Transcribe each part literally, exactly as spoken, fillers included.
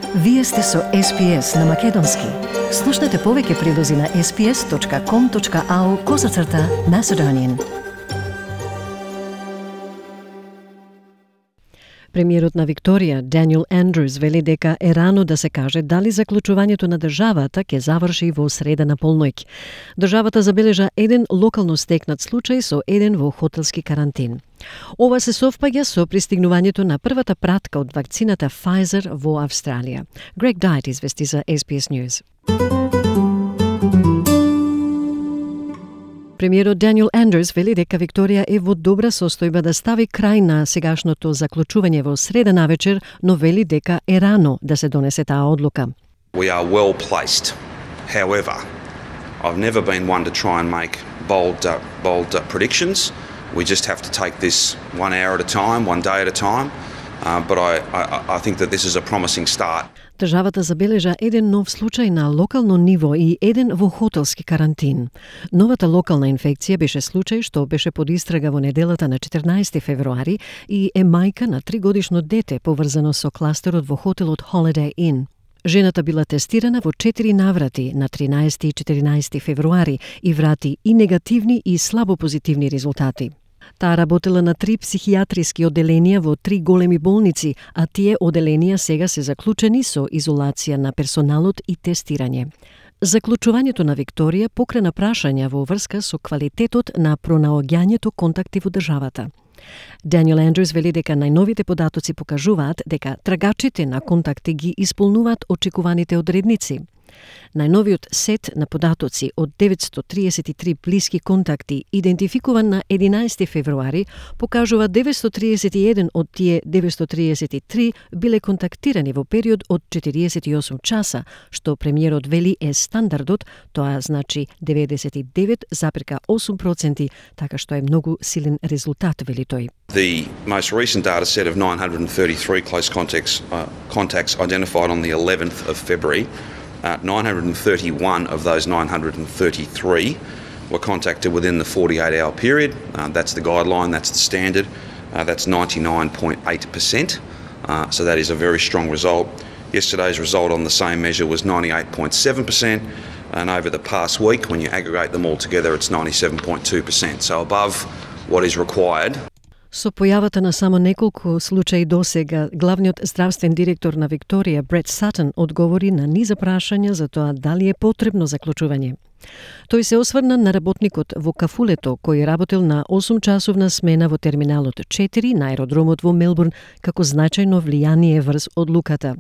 Вие сте со Ес Би Ес на Македонски. Слушнете повеќе прилози на ес би ес точка ком точка ау козацрта Macedonian. Премиерот на Викторија, Даниел Андрюс, вели дека е рано да се каже дали заклучувањето на државата ќе заврши во среда на полноќ. Државата забележа еден локално стекнат случај со еден во хотелски карантин. Ова се совпаѓа со пристигнувањето на првата пратка од вакцината Pfizer во Австралија. Грег Дайт извести за Ес Би Ес News. Премиерот Даниел Андрюс вели дека Викторија е во добра состојба да стави крај на сегашното заклучување во среда навечер, но вели дека е рано да се донесе таа одлука. We are well placed. However, I've never been one to try and make bold, uh, bold uh, predictions. We just have to take this one hour at a time, one day at a time. Uh, but I, I, I think that this is a promising start. Државата забележа еден нов случај на локално ниво и еден во хотелски карантин. Новата локална инфекција беше случај што беше под истрага во неделата на четрнаесети февруари и е мајка на тригодишно дете поврзано со кластерот во хотелот Holiday Inn. Жената била тестирана во четири наврати на тринаесети и четиринаесети февруари и врати и негативни и слабо позитивни резултати. Таа работела на три психијатриски оделенија во три големи болници, а тие оделенија сега се заклучени со изолација на персоналот и тестирање. Заклучувањето на Викторија покрена прашања во врска со квалитетот на пронаоѓањето контакти во државата. Даниел Андрюс вели дека најновите податоци покажуваат дека трагачите на контакти ги исполнуваат очекуваните одредници. Најновиот сет на податоци од деветстотини триесет и три блиски контакти, идентификуван на единаесети февруари, покажува деветстотини триесет и еден од тие деветстотини триесет и три биле контактирани во период од четириесет и осум часа, што премиерот вели е стандардот, тоа значи деветдесет и девет запирка осум проценти, така што е многу силен резултат, вели тој. The most recent data set of nine hundred thirty-three close contacts, uh, contacts identified on the eleventh of February. Uh, nine hundred thirty-one of those nine hundred thirty-three were contacted within the forty-eight hour period. Uh, that's the guideline, that's the standard. Uh, that's ninety-nine point eight percent. Uh, so that is a very strong result. Yesterday's result on the same measure was ninety-eight point seven percent. And over the past week, when you aggregate them all together, it's ninety-seven point two percent. So above what is required. Со појавата на само неколку случаи досега, главниот здравствен директор на Викторија, Брет Сатон, одговори на низа прашања за тоа дали е потребно заклучување. Тој се осврна на работникот во кафулето, кој работел на осум часовна смена во терминалот четири на аеродромот во Мелбурн, како значајно влијание врз одлуката.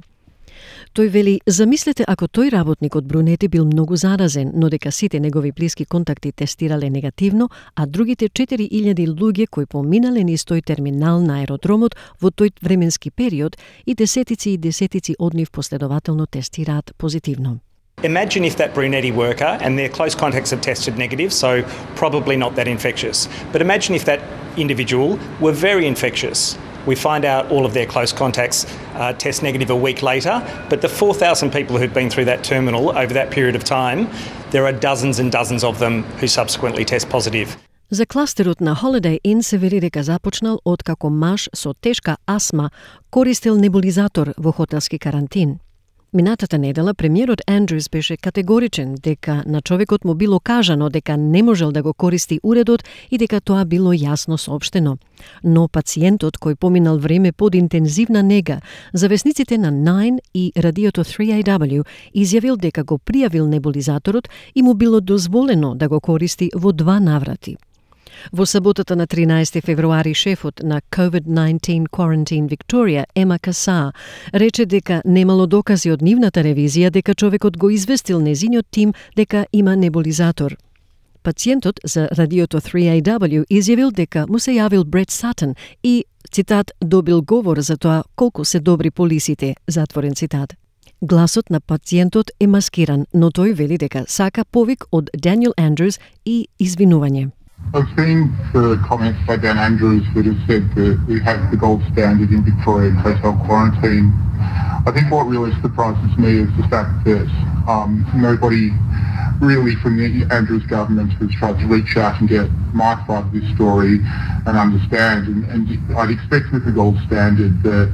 Тој вели, замислете ако тој работник од Брунети бил многу заразен, но дека сите негови блиски контакти тестирале негативно, а другите четири илјади луѓе кои поминале низ тој терминал на аеродромот во тој временски период и десетици и десетици од нив последователно тестираат позитивно. Imagine if that Brunetti worker and their close contacts have tested negative, so probably not that infectious. But imagine if that individual were very infectious. We find out all of their close contacts uh, test negative a week later, but the four thousand people who've been through that terminal over that period of time, there are dozens and dozens of them who subsequently test positive. За кластерот на Holiday Inn се вели дека започнал откако маж со тешка астма користел небулизатор во хотелски карантин. Минатата недела премиерот Андрюс беше категоричен дека на човекот му било кажано дека не можел да го користи уредот и дека тоа било јасно соопштено. Но пациентот кој поминал време под интензивна нега, за весниците на Nine и радиото три А Дабљу изјавил дека го пријавил небулизаторот и му било дозволено да го користи во два наврати. Во саботата на тринаесети февруари шефот на COVID nineteen Quarantine Victoria, Ема Каса, рече дека немало докази од нивната ревизија дека човекот го известил незиниот тим дека има небулизатор. Пациентот за радиото три А Дабљу изјавил дека му се јавил Брет Сатон и, цитат, добил говор за тоа колку се добри полисите, затворен цитат. Гласот на пациентот е маскиран, но тој вели дека сака повик од Даниел Андрюс и извинување. I've seen the comments by Dan Andrews that have said that we have the gold standard in Victorian hotel quarantine. I think what really surprises me is the fact that um, nobody really from the Andrews government has tried to reach out and get my side of this story and understand. And, and I'd expect with the gold standard that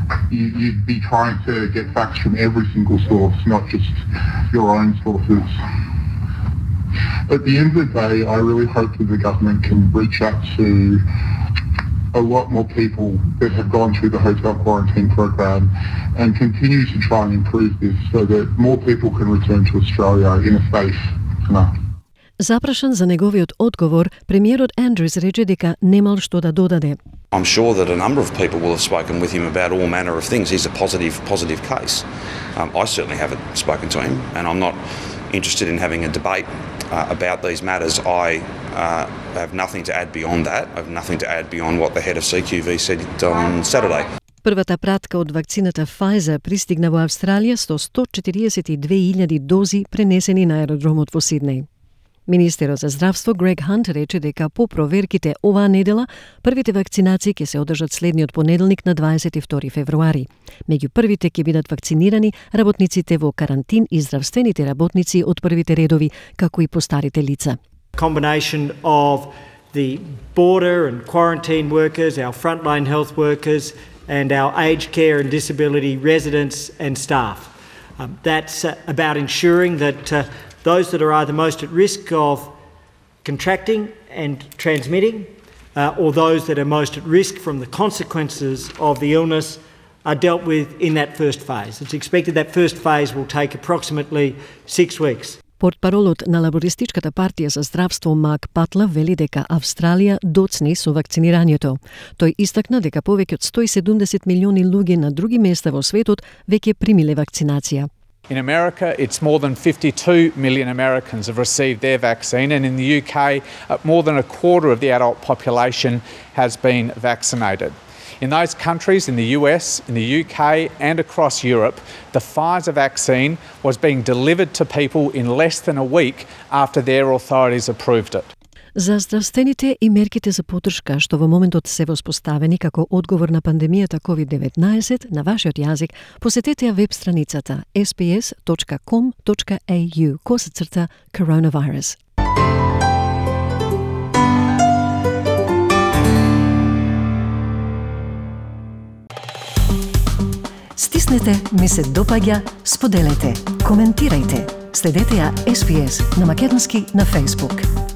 you, you'd be trying to get facts from every single source, not just your own sources. At the end of the day, I really hope that the government can reach out to a lot more people that have gone through the hotel quarantine program and continue to try and improve this so that more people can return to Australia in a safe manner. Запрашан за неговиот одговор, премиерот Андрюс рече дека немал што да додаде. I'm sure that a number of people will have spoken with him about all manner of things. He's a positive, positive case. Um, I certainly haven't spoken to him, and I'm not interested in having a debate uh, about these matters. I uh, have nothing to add beyond that. I have nothing to add beyond what the head of C Q V said on Saturday. Првата пратка од вакцината Pfizer пристигна во Австралија со сто четириесет и две илјади дози пренесени на аеродромот во Сиднеј. Министерот за здравство Грег Хант рече дека по проверките оваа недела првите вакцинации ќе се одржат следниот понеделник на дваесет и втори февруари. Меѓу првите ќе бидат вакцинирани работниците во карантин и здравствените работници од првите редови, како и постарите лица. Combination of the border and quarantine workers, our frontline health workers and our aged care and disability residents and staff. Um, that's uh, about ensuring that uh, those that are either most at risk of contracting and transmitting uh, or those that are most at risk from the consequences of the illness are dealt with in that first phase. It's expected that first phase will take approximately six weeks. Портпаролот на Лабористичката партија за здравство Мак Патла вели дека Австралија доцни со вакцинирањето. Тој истакна дека повеќе од сто и седумдесет милиони луѓе на други места во светот веќе примиле вакцинација. In America, it's more than fifty-two million Americans have received their vaccine, and in the U K, uh, more than a quarter of the adult population has been vaccinated. In those countries, in the U S, in the U K and across Europe, the Pfizer vaccine was being delivered to people in less than a week after their authorities approved it. За здравствените и мерките за поддршка што во моментот се воспоставени како одговор на пандемијата ковид деветнаесет на вашиот јазик, посетете ја веб страницата ес би ес точка ком точка ей ю косацрта coronavirus. Стиснете, ми се допаѓа, споделете, коментирајте. Следете ја ес би ес на македонски на Facebook.